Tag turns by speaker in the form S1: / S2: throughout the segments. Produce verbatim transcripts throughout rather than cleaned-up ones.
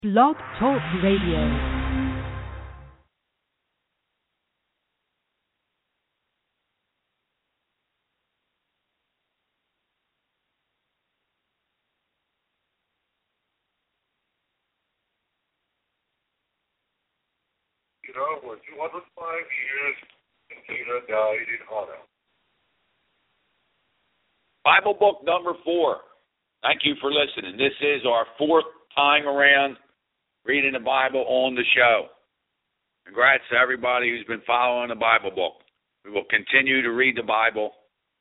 S1: Blog Talk Radio.
S2: Peter was two hundred five years and Peter died in honor.
S3: Bible book number four. Thank you for listening. This is our fourth time around reading the Bible on the show. Congrats to everybody who's been following the Bible book. We will continue to read the Bible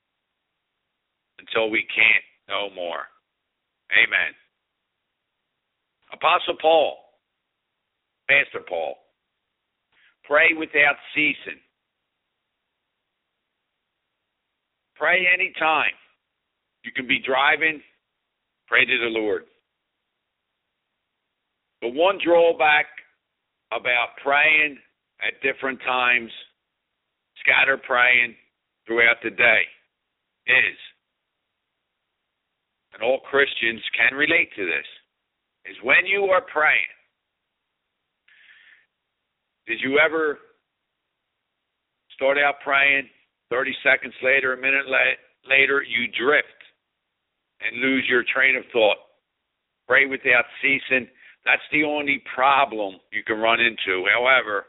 S3: until we can't no more. Amen. Apostle Paul, Pastor Paul, pray without ceasing. Pray anytime. You can be driving, pray to the Lord. The one drawback about praying at different times, scatter praying throughout the day, is, and all Christians can relate to this, is when you are praying, did you ever start out praying, thirty seconds later, a minute la- later, you drift and lose your train of thought? Pray without ceasing. That's the only problem you can run into. However,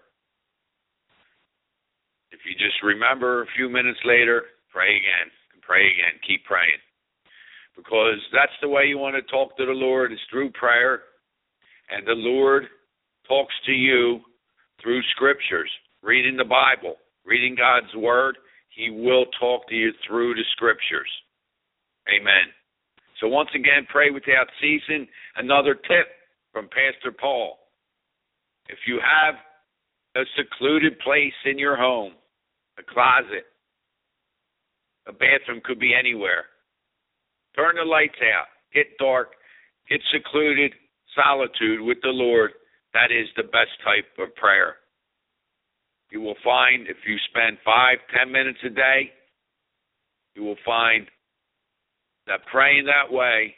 S3: if you just remember a few minutes later, pray again, and pray again, keep praying. Because that's the way you want to talk to the Lord, is through prayer. And the Lord talks to you through scriptures, reading the Bible, reading God's word. He will talk to you through the scriptures. Amen. So once again, pray without ceasing. Another tip from Pastor Paul. If you have a secluded place in your home, a closet, a bathroom, could be anywhere, turn the lights out, get dark, get secluded, solitude with the Lord. That is the best type of prayer. You will find if you spend five, ten minutes a day, you will find that praying that way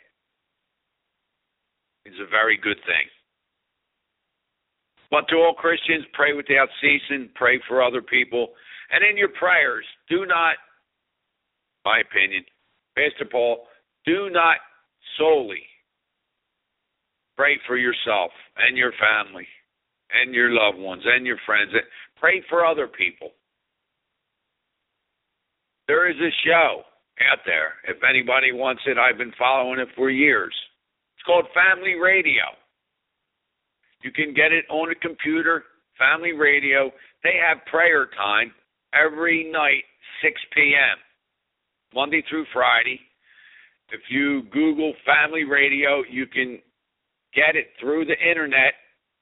S3: is a very good thing. But to all Christians, pray without ceasing, pray for other people. And in your prayers, do not, my opinion, Pastor Paul, do not solely pray for yourself and your family and your loved ones and your friends. Pray for other people. There is a show out there. If anybody wants it, I've been following it for years. It's called Family Radio. You can get it on a computer, Family Radio. They have prayer time every night, six p.m., Monday through Friday. If you Google Family Radio, you can get it through the internet.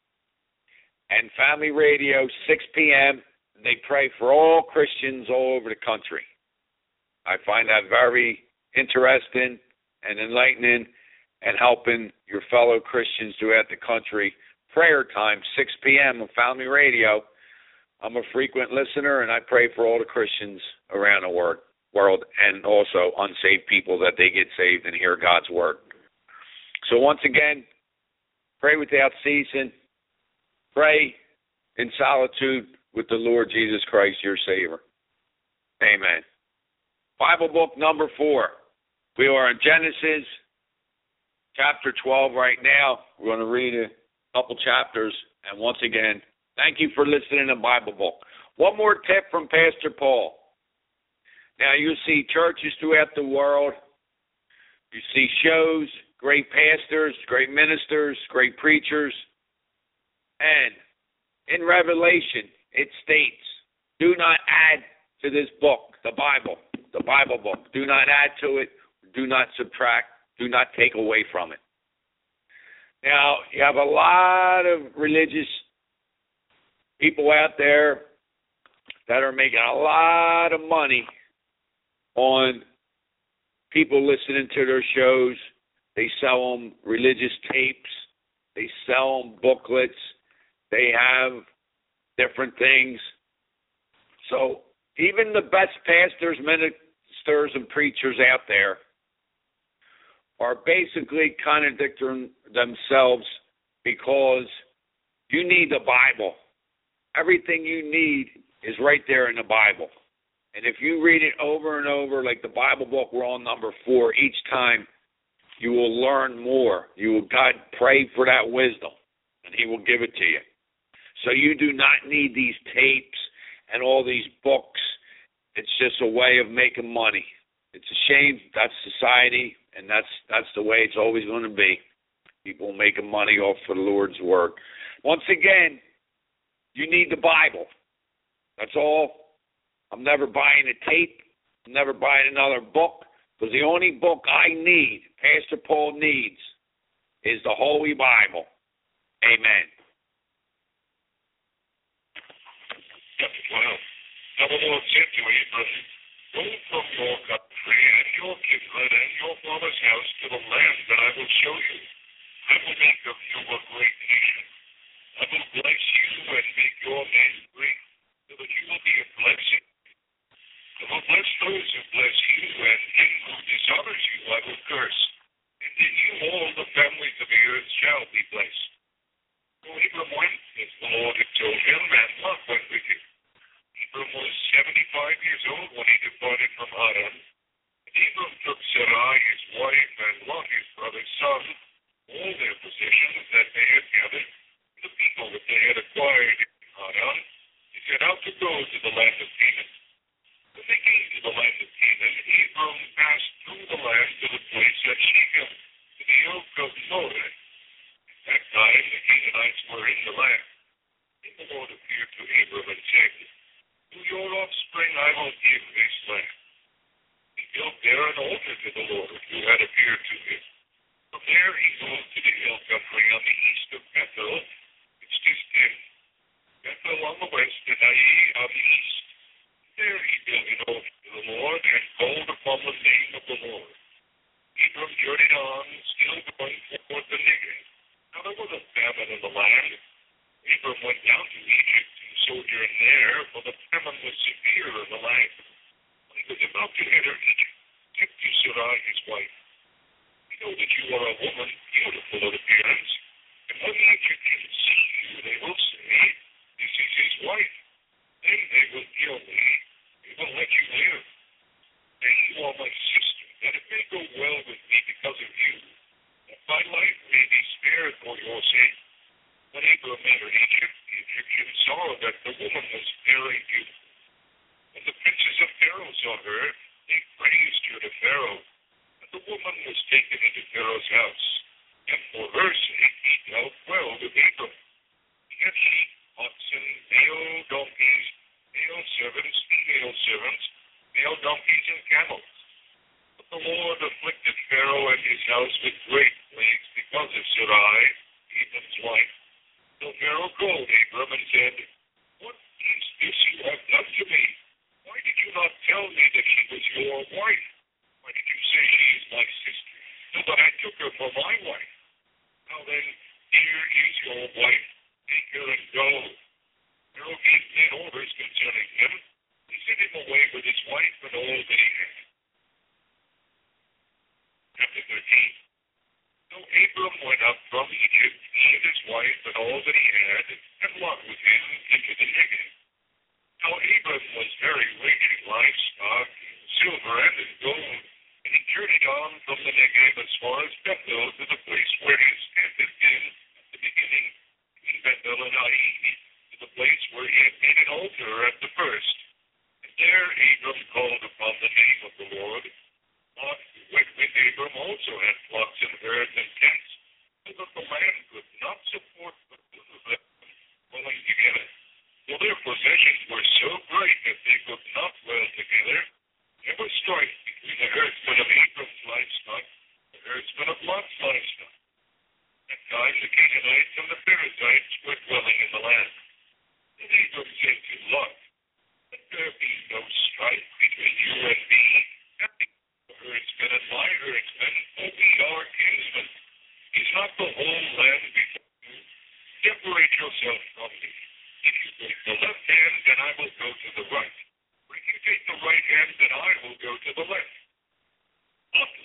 S3: And Family Radio, six p.m., they pray for all Christians all over the country. I find that very interesting and enlightening, and helping your fellow Christians throughout the country. Prayer time, six p.m. on Family Radio. I'm a frequent listener, and I pray for all the Christians around the world, and also unsaved people, that they get saved and hear God's word. So once again, pray without ceasing. Pray in solitude with the Lord Jesus Christ, your Savior. Amen. Bible book number four. We are in Genesis chapter twelve right now. We're going to read a couple chapters. And once again, thank you for listening to the Bible book. One more tip from Pastor Paul. Now, you see churches throughout the world. You see shows, great pastors, great ministers, great preachers. And in Revelation, it states, do not add to this book, the Bible, the Bible book. Do not add to it. Do not subtract. Do not take away from it. Now, you have a lot of religious people out there that are making a lot of money on people listening to their shows. They sell them religious tapes. They sell them booklets. They have different things. So even the best pastors, ministers, and preachers out there are basically contradicting themselves because you need the Bible. Everything you need is right there in the Bible. And if you read it over and over, like the Bible book, we're on number four, each time you will learn more. You will, God, pray for that wisdom, and he will give it to you. So you do not need these tapes and all these books. It's just a way of making money. It's a shame. That's society, and that's that's the way it's always going to be. People making money off for the Lord's work. Once again, you need the Bible. That's all. I'm never buying a tape. I'm never buying another book, because the only book I need, Pastor Paul needs, is the Holy Bible. Amen.
S2: Well, now the Lord said to Abraham, go from your country and your kindred and your father's house to the land that I will show you. I will make of you a great nation. I will bless you and make your name great, so that you will be a blessing. I will bless those who bless you, and him who dishonors you I will curse. And in you all the families of the earth shall be blessed. So Abram went as the Lord had told him, and Lot went with him. Abram was seventy-five years old when he departed from Haran. And Abram took Sarai his wife, and Lot his brother's son, all their possessions that they had gathered, the people that they had acquired in Haran, they set out to go to the land of Canaan. When they came to the land of Canaan, Abram passed through the land to the place at Shechem, to the oak of Moreh. At that time the Canaanites were in the land. And the Lord appeared to Abram and said, to your offspring I will give this land. He built there an altar to the Lord who had appeared to him. From there he moved to the hill country on the east of Bethel, which is ten. Bethel on the west and Ai on the east. There he built an altar to the Lord and called upon the name of the Lord. Abram journeyed on, still going toward the Negev. Now there was a famine in the land. Abram went down to Egypt and sojourned there, for the famine was severe in the land. When he was about to enter Egypt, he said to Sarai his wife, we know that you are a woman beautiful of appearance, and when the Egyptians see you, they will say, this is his wife. Then they will kill me. They will let you live. And you are my sister, that it may go well with me because of you, that my life may be spared for your sake. When Abram entered Egypt, the Egyptians saw that the woman was very beautiful. When the princes of Pharaoh saw her, they praised her to Pharaoh. And the woman was taken into Pharaoh's house. And for her sake he dealt well with Abram. He had sheep, oxen, male donkeys, male servants, female servants, male donkeys, and camels. But the Lord afflicted Pharaoh and his house with great plagues because of Sarai, Abram's wife. So Pharaoh called Abram and said, what is this you have done to me? Why did you not tell me that she was your wife? Why did you say she is my sister, so that I took her for my wife? Now then, here is your wife. Take her and go. Pharaoh gave ten orders concerning him. He sent him away with his wife and all that he had. Chapter thirteen. So Abram went up from Egypt, he and his wife and all that he had, and Lot with him into the Negev. Now Abram was very rich in livestock, in silver and in gold, and he journeyed on from the Negev as far as Bethel to the place where his tent had been at the beginning, in Bethel and Ai, to the place where he had made an altar at the first. And there Abram called upon the name of the Lord. Lot, who went with Abram, also had flocks and herds and tents, so that the land could not support the two of them dwelling together. For their possessions were so great that they could not dwell together. There was strife between the herdsmen of Abram's livestock and the herdsmen of Lot's livestock. At that time the Canaanites and the Perizzites were dwelling in the land. And Abram said to Lot, let there be no strife between you and me, herdsmen and my herdsmen, for we are kinsmen. Is not the whole land before you? Separate yourself from me. If you take the left hand, then I will go to the right. Or if you take the right hand, then I will go to the left. Lot listened to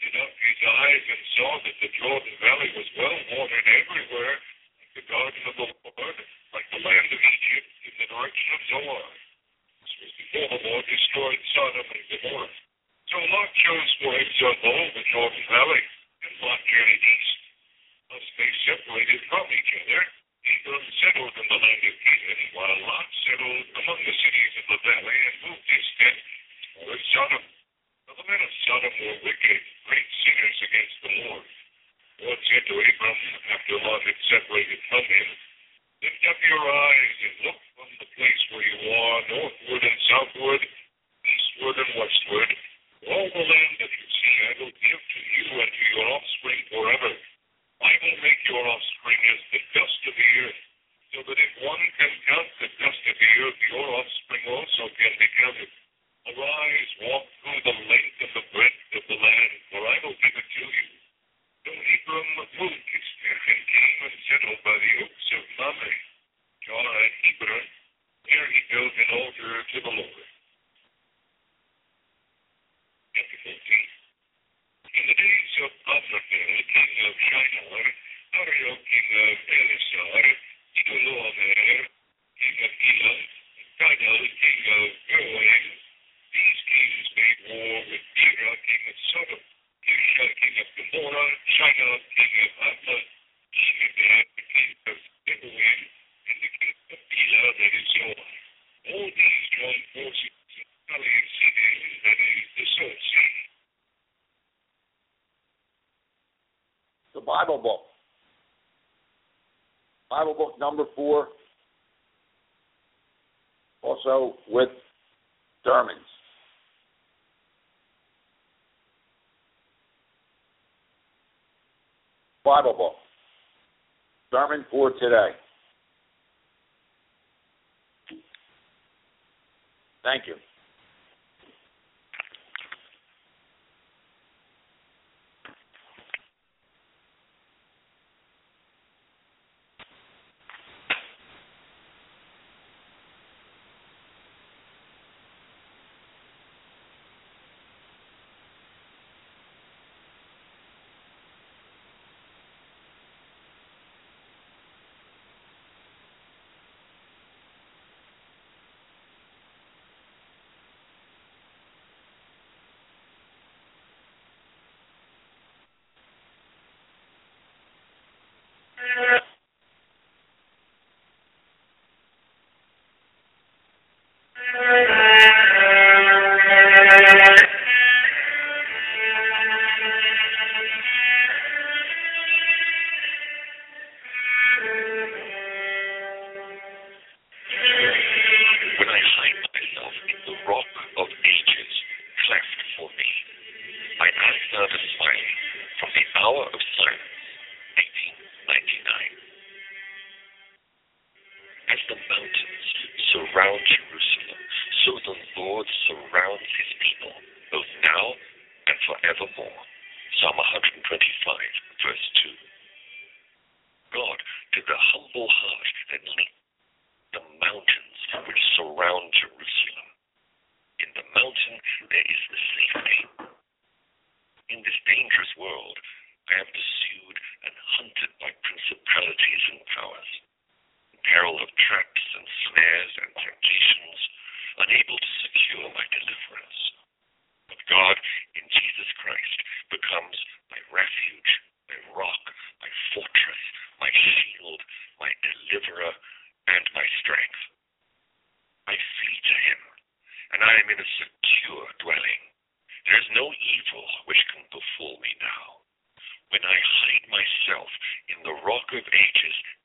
S2: lifted up his eyes and saw that the Jordan Valley was well watered everywhere, like the garden of the Lord, like the land of Egypt in the direction of Zoar. This was before the Lord destroyed Sodom and Gomorrah. So Lot chose for himself all the Jordan Valley, and Lot journeyed east. Thus they separated from each other. Abram settled in the land of Canaan, while Lot settled among the cities of the valley and moved his tent towards Sodom. Now the men of Sodom were wicked, great sinners against the Lord. The Lord said to Abram, after Lot had separated from him, lift up your eyes and look from the place where you are, northward and southward, eastward and westward. All the land that you see I will give to you and to your offspring forever. I will make your offspring as the dust of the earth, so that if one can count the dust of the earth, your offspring also can be counted. Arise, walk through the length and the breadth of the land, for I will give it to you. So Abram moved his tent and came and settled by the oaks of Mamre, Jah and Hebron. There he built an altar to the Lord. Chapter fourteen. In the days of Amraphel, king of Shinar, Ariel, king of Elisar, Idolomer, king of Elam, Tidal, king of Goen, these kings made war with Bera, king of Sodom, Kisha, king of Gomorrah, Shinar, king of Admah, Shemida, king of Zeboim, and the king of Bela, that is Zoar. All these joined forces in the valley of Siddim, that is the Salt Sea.
S3: The Bible book. Bible book number four, also with sermons. Bible book. Sermon for today. Thank you.
S2: When I hide myself in the rock of ages,